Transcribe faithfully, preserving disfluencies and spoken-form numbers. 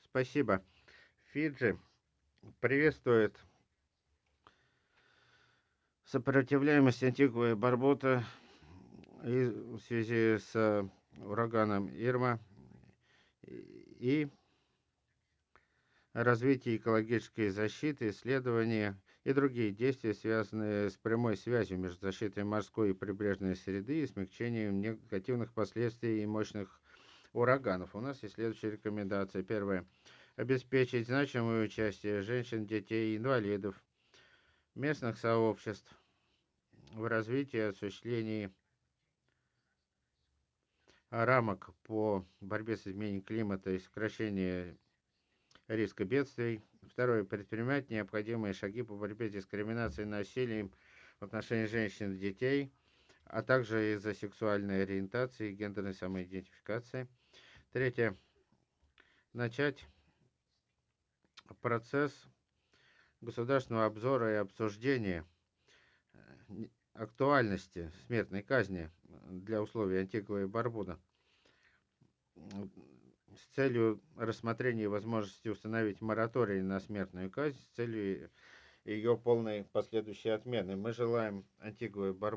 Спасибо. Фиджи приветствует сопротивляемость Антигуа и Барбута и в связи с ураганом Ирма и развитие экологической защиты, исследования и другие действия, связанные с прямой связью между защитой морской и прибрежной среды и смягчением негативных последствий и мощных ураганов. У нас есть следующие рекомендации. Первое. Обеспечить значимое участие женщин, детей и инвалидов, местных сообществ в развитии и осуществлении рамок по борьбе с изменением климата и сокращению риска бедствий. Второе. Предпринимать необходимые шаги по борьбе с дискриминацией и насилием в отношении женщин и детей, а также из-за сексуальной ориентации и гендерной самоидентификации. Третье. Начать процесс государственного обзора и обсуждения актуальности смертной казни для условий Антигуа и Барбуда с целью рассмотрения возможности установить мораторий на смертную казнь с целью ее полной последующей отмены. Мы желаем Антигуа и Барбуде